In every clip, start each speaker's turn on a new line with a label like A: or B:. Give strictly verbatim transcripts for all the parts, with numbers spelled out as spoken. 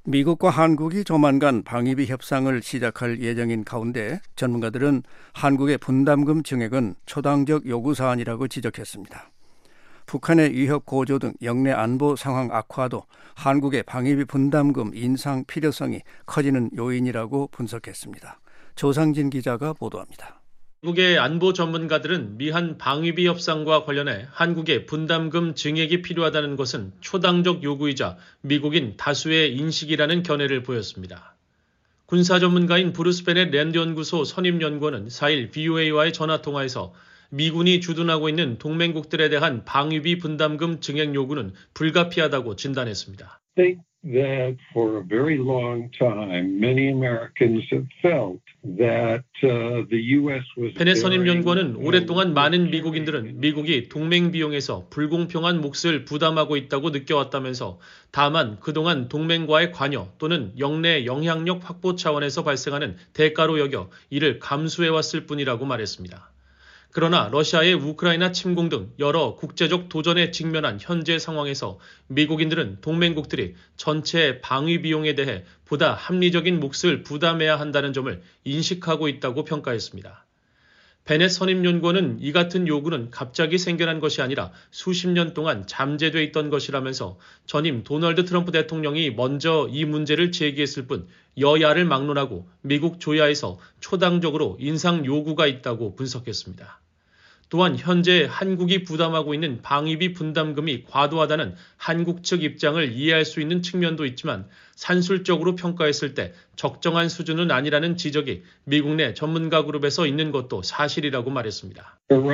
A: 미국과 한국이 조만간 방위비 협상을 시작할 예정인 가운데 전문가들은 한국의 분담금 증액은 초당적 요구사안이라고 지적했습니다. 북한의 위협 고조 등 영내 안보 상황 악화도 한국의 방위비 분담금 인상 필요성이 커지는 요인이라고 분석했습니다. 조상진 기자가 보도합니다.
B: 미국의 안보 전문가들은 미한 방위비 협상과 관련해 한국의 분담금 증액이 필요하다는 것은 초당적 요구이자 미국인 다수의 인식이라는 견해를 보였습니다. 군사 전문가인 브루스 베넷 랜드 연구소 선임연구원은 사일 브이오에이와의 전화통화에서 미군이 주둔하고 있는 동맹국들에 대한 방위비 분담금 증액 요구는 불가피하다고 진단했습니다.
C: That for a very long time, many Americans have felt that uh, the U S was.
B: 베넷 선임연구원은 오랫동안 많은 미국인들은 미국이 동맹 비용에서 불공평한 몫을 부담하고 있다고 느껴왔다면서 다만 그동안 동맹과의 관여 또는 영내 영향력 확보 차원에서 발생하는 대가로 여겨 이를 감수해왔을 뿐이라고 말했습니다. 그러나 러시아의 우크라이나 침공 등 여러 국제적 도전에 직면한 현재 상황에서 미국인들은 동맹국들이 전체 방위 비용에 대해 보다 합리적인 몫을 부담해야 한다는 점을 인식하고 있다고 평가했습니다. 베넷 선임연구원은 이 같은 요구는 갑자기 생겨난 것이 아니라 수십 년 동안 잠재돼 있던 것이라면서 전임 도널드 트럼프 대통령이 먼저 이 문제를 제기했을 뿐 여야를 막론하고 미국 조야에서 초당적으로 인상 요구가 있다고 분석했습니다. 또한 현재 한국이 부담하고 있는 방위비 분담금이 과도하다는 한국 측 입장을 이해할 수 있는 측면도 있지만 산술적으로 평가했을 때 적정한 수준은 아니라는 지적이 미국 내 전문가 그룹에서 있는 것도 사실이라고 말했습니다.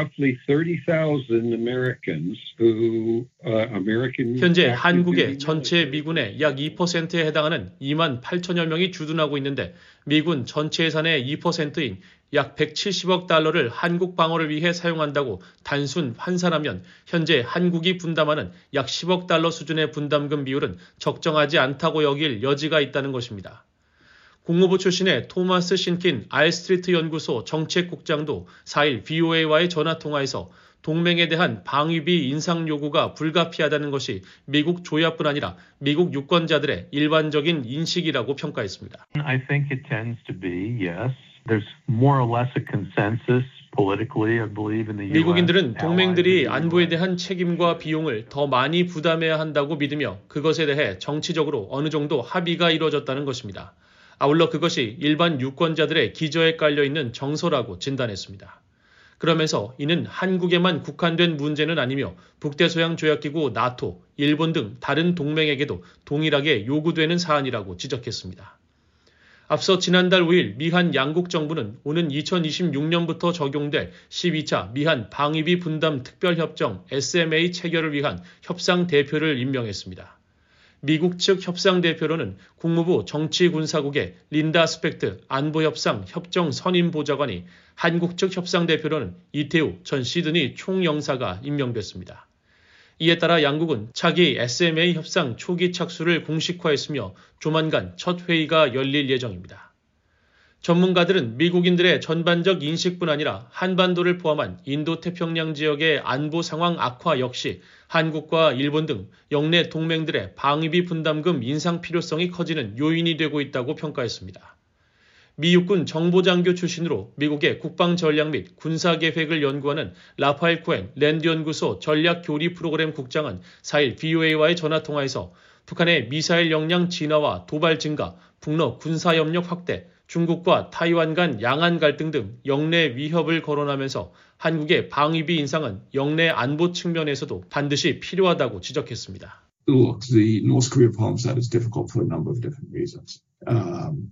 B: 현재 한국의 전체 미군의 약 이 퍼센트에 해당하는 이만 팔천여 명이 주둔하고 있는데 미군 전체 예산의 이 퍼센트인 약 백칠십억 달러를 한국 방어를 위해 사용한다고 단순 환산하면 현재 한국이 분담하는 약 십억 달러 수준의 분담금 비율은 적정하지 않다고 여길 여지가 있다는 것입니다. 국무부 출신의 토마스 신킨 알스트리트 연구소 정책국장도 사일 브이오에이와의 전화통화에서 동맹에 대한 방위비 인상 요구가 불가피하다는 것이 미국 조야뿐 아니라 미국 유권자들의 일반적인 인식이라고 평가했습니다.
D: I think it tends to be, yes. There's more or less a consensus politically, I believe, in the U S.
B: 미국인들은 동맹들이 안보에 대한 책임과 비용을 더 많이 부담해야 한다고 믿으며 그것에 대해 정치적으로 어느 정도 합의가 이루어졌다는 것입니다. 아울러 그것이 일반 유권자들의 기저에 깔려있는 정서라고 진단했습니다. 그러면서 이는 한국에만 국한된 문제는 아니며 북대서양 조약기구 나토, 일본 등 다른 동맹에게도 동일하게 요구되는 사안이라고 지적했습니다. 앞서 지난달 오 일 미한 양국 정부는 오는 이천이십육 년부터 적용될 십이 차 미한 방위비 분담 특별협정 에스엠에이 체결을 위한 협상 대표를 임명했습니다. 미국 측 협상 대표로는 국무부 정치군사국의 린다 스펙트 안보협상 협정 선임보좌관이 한국 측 협상 대표로는 이태우 전 시드니 총영사가 임명됐습니다. 이에 따라 양국은 차기 에스엠에이 협상 초기 착수를 공식화했으며 조만간 첫 회의가 열릴 예정입니다. 전문가들은 미국인들의 전반적 인식뿐 아니라 한반도를 포함한 인도태평양 지역의 안보 상황 악화 역시 한국과 일본 등 영내 동맹들의 방위비 분담금 인상 필요성이 커지는 요인이 되고 있다고 평가했습니다. 미 육군 정보장교 출신으로 미국의 국방전략 및 군사계획을 연구하는 라파엘 코엔 랜드 연구소 전략교리 프로그램 국장은 사일 브이오에이와의 전화통화에서 북한의 미사일 역량 진화와 도발 증가, 북러 군사협력 확대, 중국과 타이완 간 양안 갈등 등 영내 위협을 거론하면서 한국의 방위비 인상은 영내 안보 측면에서도 반드시 필요하다고 지적했습니다.
E: Look, the North Korea problem set is difficult for a number of different reasons. Um,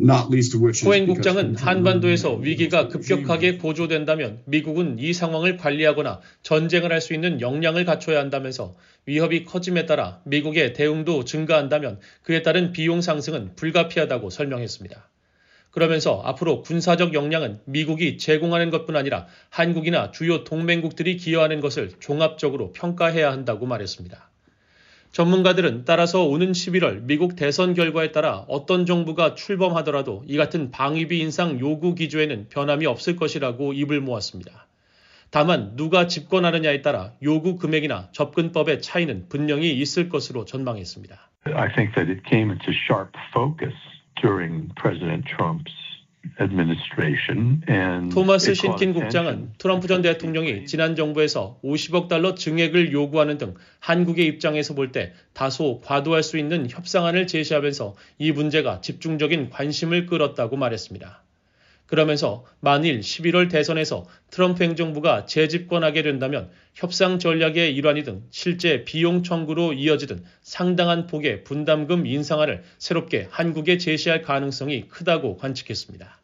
B: 코엔 국장은 한반도에서 위기가 급격하게 고조된다면 미국은 이 상황을 관리하거나 전쟁을 할 수 있는 역량을 갖춰야 한다면서 위협이 커짐에 따라 미국의 대응도 증가한다면 그에 따른 비용 상승은 불가피하다고 설명했습니다. 그러면서 앞으로 군사적 역량은 미국이 제공하는 것뿐 아니라 한국이나 주요 동맹국들이 기여하는 것을 종합적으로 평가해야 한다고 말했습니다. 전문가들은 따라서 오는 십일월 미국 대선 결과에 따라 어떤 정부가 출범하더라도 이 같은 방위비 인상 요구 기조에는 변함이 없을 것이라고 입을 모았습니다. 다만 누가 집권하느냐에 따라 요구 금액이나 접근법의 차이는 분명히 있을 것으로 전망했습니다.
D: I think that it came into sharp focus during President Trump's administration and
B: 토마스 신킨 국장은 트럼프 전 대통령이 지난 정부에서 오십억 달러 증액을 요구하는 등 한국의 입장에서 볼 때 다소 과도할 수 있는 협상안을 제시하면서 이 문제가 집중적인 관심을 끌었다고 말했습니다. 그러면서 만일 십일월 대선에서 트럼프 행정부가 재집권하게 된다면 협상 전략의 일환이든 실제 비용 청구로 이어지든 상당한 폭의 분담금 인상안을 새롭게 한국에 제시할 가능성이 크다고 관측했습니다.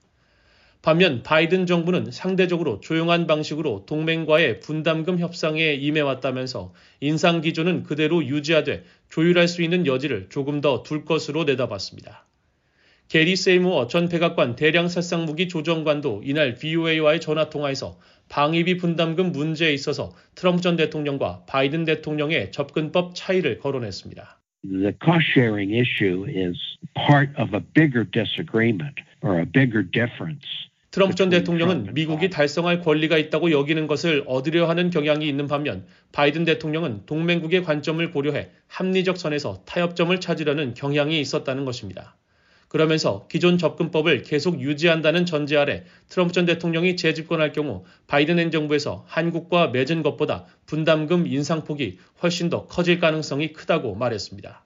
B: 반면 바이든 정부는 상대적으로 조용한 방식으로 동맹과의 분담금 협상에 임해왔다면서 인상 기조는 그대로 유지하되 조율할 수 있는 여지를 조금 더 둘 것으로 내다봤습니다. 게리 세이무어 전 백악관 대량살상무기 조정관도 이날 브이오에이와의 전화통화에서 방위비 분담금 문제에 있어서 트럼프 전 대통령과 바이든 대통령의 접근법 차이를 거론했습니다.
F: The cost-sharing issue is part of a bigger disagreement or a bigger difference.
B: 트럼프 전 대통령은 미국이 달성할 권리가 있다고 여기는 것을 얻으려 하는 경향이 있는 반면 바이든 대통령은 동맹국의 관점을 고려해 합리적 선에서 타협점을 찾으려는 경향이 있었다는 것입니다. 그러면서 기존 접근법을 계속 유지한다는 전제 아래 트럼프 전 대통령이 재집권할 경우 바이든 행정부에서 한국과 맺은 것보다 분담금 인상폭이 훨씬 더 커질 가능성이 크다고 말했습니다.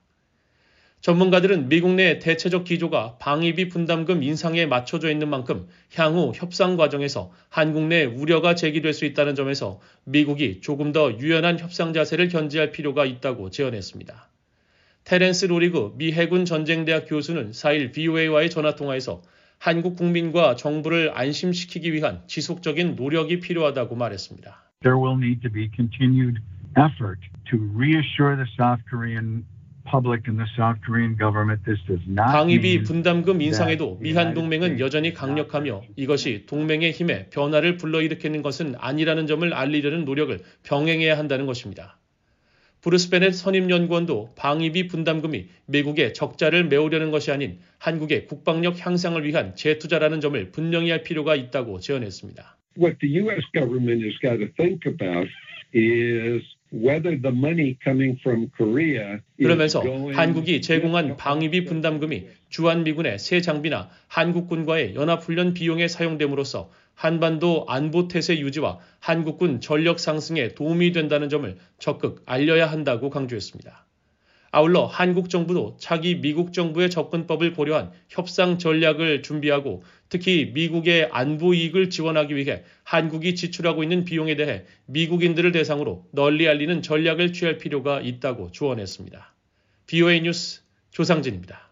B: 전문가들은 미국 내 대체적 기조가 방위비 분담금 인상에 맞춰져 있는 만큼 향후 협상 과정에서 한국 내 우려가 제기될 수 있다는 점에서 미국이 조금 더 유연한 협상 자세를 견지할 필요가 있다고 제언했습니다. 테렌스 로리그 미 해군 전쟁대학 교수는 사일 브이오에이와의 전화통화에서 한국 국민과 정부를 안심시키기 위한 지속적인 노력이 필요하다고 말했습니다.
G: There will need to be continued effort to reassure the South Korean public and the South Korean government this does not
B: 방위비 분담금 인상에도 미한 동맹은 여전히 강력하며 이것이 동맹의 힘에 변화를 불러일으키는 것은 아니라는 점을 알리려는 노력을 병행해야 한다는 것입니다. 브루스 베넷 선임연구원도 방위비 분담금이 미국의 적자를 메우려는 것이 아닌 한국의 국방력 향상을 위한 재투자라는 점을 분명히 할 필요가 있다고 제언했습니다.
C: What the U S government has got to think about is whether the money coming from Korea
B: 그러면서 한국이 제공한 방위비 분담금이 주한미군의 새 장비나 한국군과의 연합훈련 비용에 사용됨으로써 한반도 안보 태세 유지와 한국군 전력 상승에 도움이 된다는 점을 적극 알려야 한다고 강조했습니다. 아울러 한국 정부도 차기 미국 정부의 접근법을 고려한 협상 전략을 준비하고 특히 미국의 안보 이익을 지원하기 위해 한국이 지출하고 있는 비용에 대해 미국인들을 대상으로 널리 알리는 전략을 취할 필요가 있다고 조언했습니다. 브이오에이 뉴스 조상진입니다.